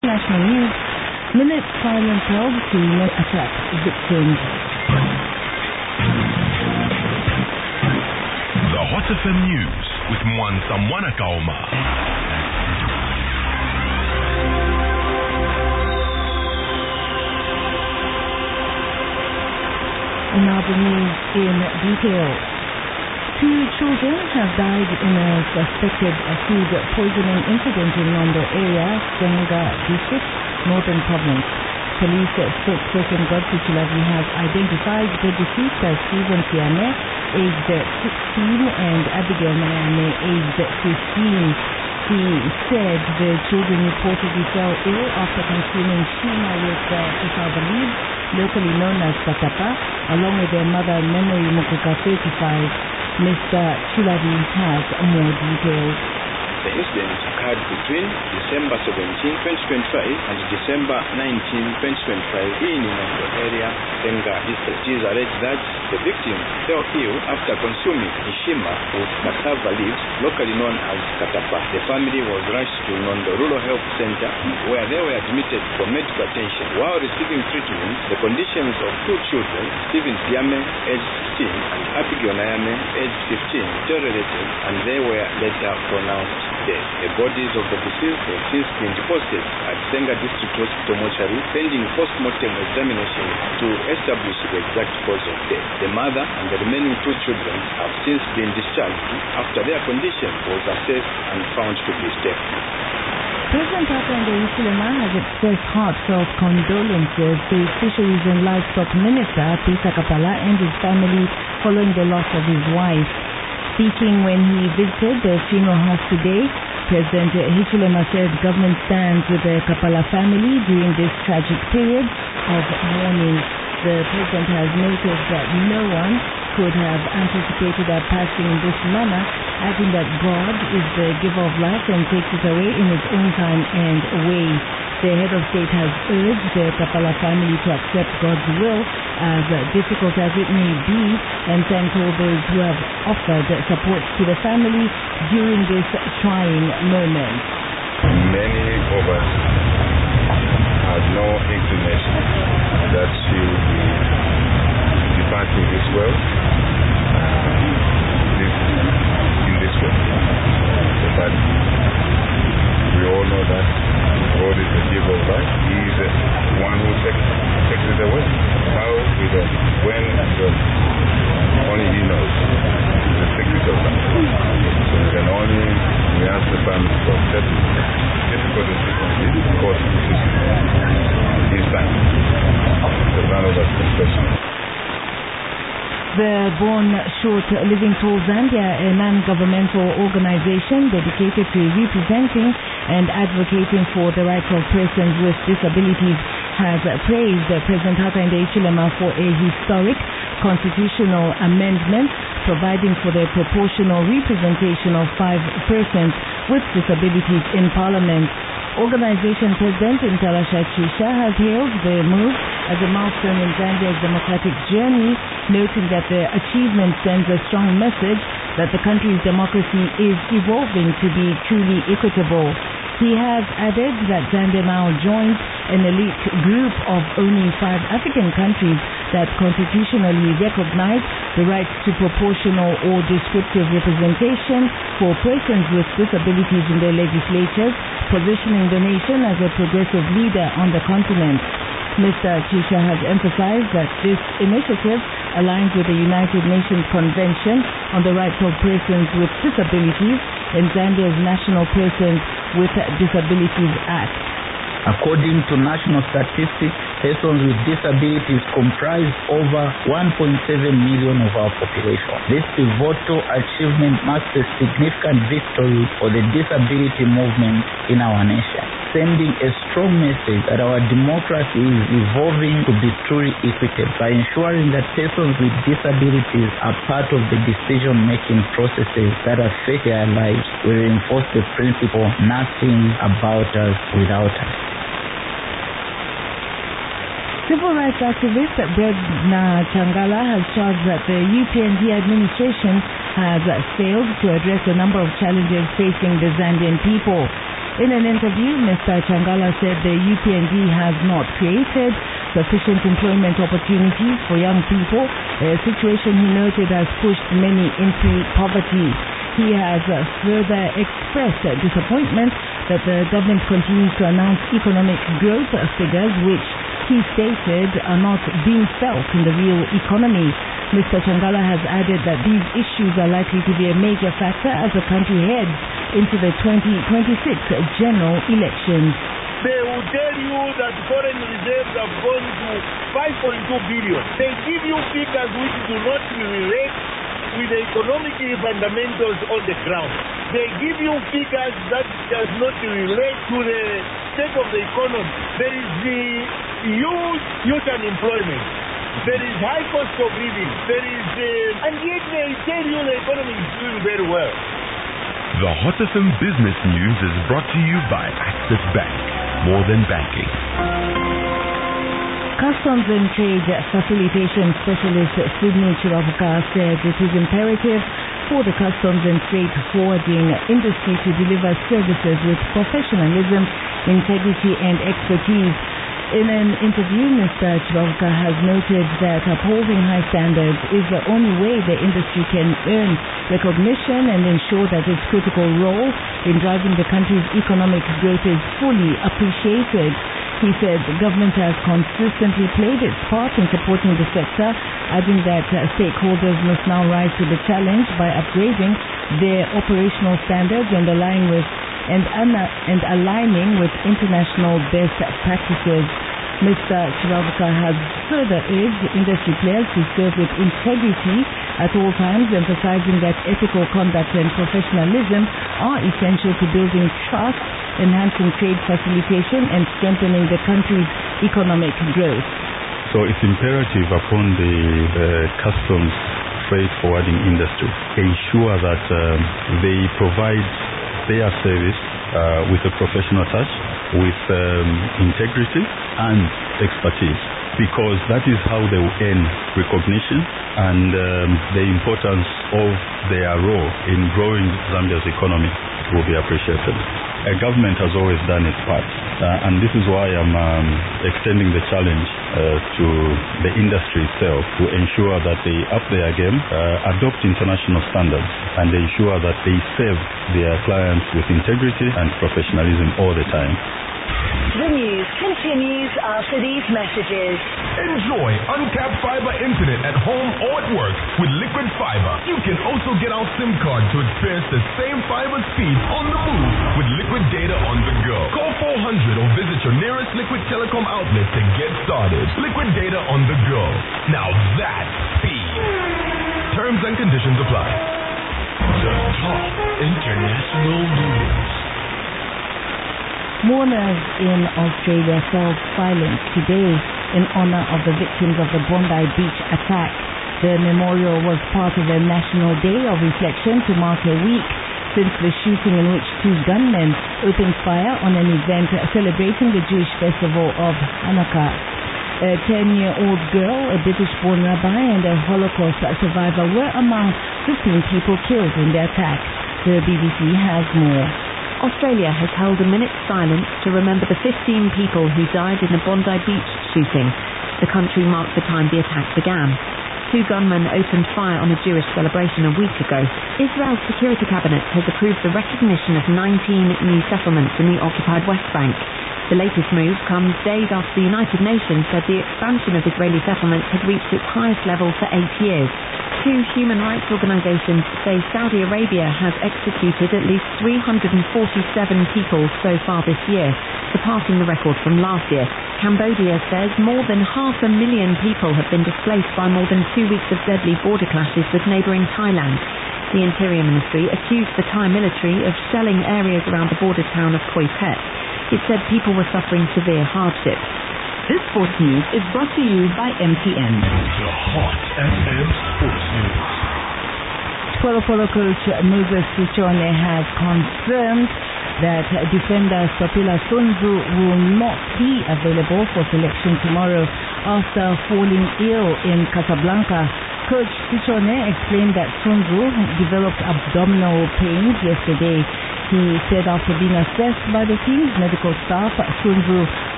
National news, minute silence held to not attack victims. The Hot FM News with Mwansa Mwanakaoma. Now the news in detail. 2 children have died in a suspected food poisoning incident in Nondo area, Senga district, Northern Province. Police spokesperson Godfrey Chilavi has identified the deceased as Stephen Tiane, aged 16, and Abigail Mayane, aged 15. He said the children reportedly fell ill after consuming shima with cassava leaves, locally known as katapa, along with their mother Memory Mukuka 35. Mr. Chilavi has more details. The incident occurred between December 17, 2025 and December 19, 2025 in the area, Senga district. It is alleged that the victim fell ill after consuming Ishima with cassava leaves, locally known as katapa. The family was rushed to Nondo Rural Health Center, where they were admitted for medical attention. While receiving treatment, the conditions of 2 children, Stephen Tiame, aged 16, and Abigail Nayame, aged 15, deteriorated, and they were later pronounced dead. The bodies of the deceased have since been deposited at Senga District Hospital mortuary, pending post-mortem examination to establish the exact cause of death. The mother and the remaining 2 children have since been discharged after their condition was assessed and found to be stable. President Hakainde Hichilema has expressed heartfelt condolences to Fisheries and Livestock Minister Peter Kapala and his family following the loss of his wife. Speaking when he visited the funeral house today, President Hichilema said government stands with the Kapala family during this tragic period of mourning. The president has noted that no one could have anticipated our passing in this manner, adding that God is the giver of life and takes it away in his own time and way. The head of state has urged the Kapala family to accept God's will, as difficult as it may be, and thanked all those who have offered support to the family during this trying moment. Many of us have no inclination that she will be departing this world in this way. But we all know that God is the giver of life. He is the one who takes it away. How we don't. When we don't. Only He knows the secret of life. So we can only ask the family to accept difficult decisions because this is His time. So none of us can question. The Born Short Living Tall Zambia, a non-governmental organization dedicated to representing and advocating for the rights of persons with disabilities, has praised President Hakainde Hichilema for a historic constitutional amendment providing for the proportional representation of 5 persons with disabilities in Parliament. Organization President Ntalasha Chisha has hailed the move as a milestone in Zambia's democratic journey, noting that the achievement sends a strong message that the country's democracy is evolving to be truly equitable. He has added that Zambia now joins an elite group of only 5 African countries that constitutionally recognize the rights to proportional or descriptive representation for persons with disabilities in their legislatures, positioning the nation as a progressive leader on the continent. Mr. Chisha has emphasized that this initiative aligns with the United Nations Convention on the Rights of Persons with Disabilities and Zambia's National Persons with Disabilities Act. According to national statistics, persons with disabilities comprise over 1.7 million of our population. This pivotal achievement marks a significant victory for the disability movement in our nation, sending a strong message that our democracy is evolving to be truly equitable by ensuring that persons with disabilities are part of the decision-making processes that affect their lives. We reinforce the principle, nothing about us without us. Civil rights activist Bredna Changala has charged that the UPND administration has failed to address a number of challenges facing the Zambian people. In an interview, Mr. Changala said the UPND has not created sufficient employment opportunities for young people, a situation he noted has pushed many into poverty. He has further expressed disappointment that the government continues to announce economic growth figures which he stated are not being felt in the real economy. Mr. Changala has added that these issues are likely to be a major factor as the country heads into the 2026 general elections. They will tell you that foreign reserves have gone to 5.2 billion. They give you figures which do not relate with the economic fundamentals on the ground. They give you figures that does not relate to the state of the economy. There is the huge youth unemployment. There is high cost of living. There is and yet they tell you the economy is doing very well. The Hot FM Business News is brought to you by Access Bank. More than banking. Customs and Trade Facilitation Specialist Sydney Chiravuka said it is imperative for the customs and freight forwarding industry to deliver services with professionalism, integrity and expertise. In an interview, Mr. Chiravuka has noted that upholding high standards is the only way the industry can earn recognition and ensure that its critical role in driving the country's economic growth is fully appreciated. He said the government has consistently played its part in supporting the sector, adding that stakeholders must now rise to the challenge by upgrading their operational standards and aligning with international best practices. Mr. Chiravuka has further urged industry players to serve with integrity at all times, emphasizing that ethical conduct and professionalism are essential to building trust, enhancing trade facilitation and strengthening the country's economic growth. So it's imperative upon the customs freight forwarding industry ensure that they provide their service with a professional touch, with integrity and expertise, because that is how they will earn recognition and the importance of their role in growing Zambia's economy will be appreciated. A government has always done its part, and this is why I'm extending the challenge to the industry itself to ensure that they up their game, adopt international standards, and ensure that they serve their clients with integrity and professionalism all the time. The news continues after these messages. Enjoy uncapped fiber internet at home or at work with Liquid Fiber. You can also get our SIM card to experience the same fiber speed on the move with Liquid Data on the go. Call 400 or visit your nearest Liquid Telecom outlet to get started. Liquid Data on the go. Now that's speed. Terms and conditions apply. The top international news. Mourners in Australia fell silent today in honor of the victims of the Bondi Beach attack. The memorial was part of a national day of reflection to mark a week since the shooting in which two gunmen opened fire on an event celebrating the Jewish festival of Hanukkah. A 10-year-old girl, a British-born rabbi and a Holocaust survivor were among 15 people killed in the attack. The BBC has more. Australia has held a minute's silence to remember the 15 people who died in the Bondi Beach shooting. The country marked the time the attack began. Two gunmen opened fire on a Jewish celebration a week ago. Israel's Security Cabinet has approved the recognition of 19 new settlements in the occupied West Bank. The latest move comes days after the United Nations said the expansion of Israeli settlements had reached its highest level for 8 years. Two human rights organizations say Saudi Arabia has executed at least 347 people so far this year, surpassing the record from last year. Cambodia says more than 500,000 people have been displaced by more than 2 weeks of deadly border clashes with neighbouring Thailand. The Interior Ministry accused the Thai military of shelling areas around the border town of Khoi Phet. It said people were suffering severe hardships. This sports news is brought to you by MTN. The Hot FM Sports News. Polo coach Moses Sichone has confirmed that defender Stopila Sunzu will not be available for selection tomorrow after falling ill in Casablanca. Coach Sichone explained that Sunzu developed abdominal pains yesterday. He said after being assessed by the team's medical staff, Sunzu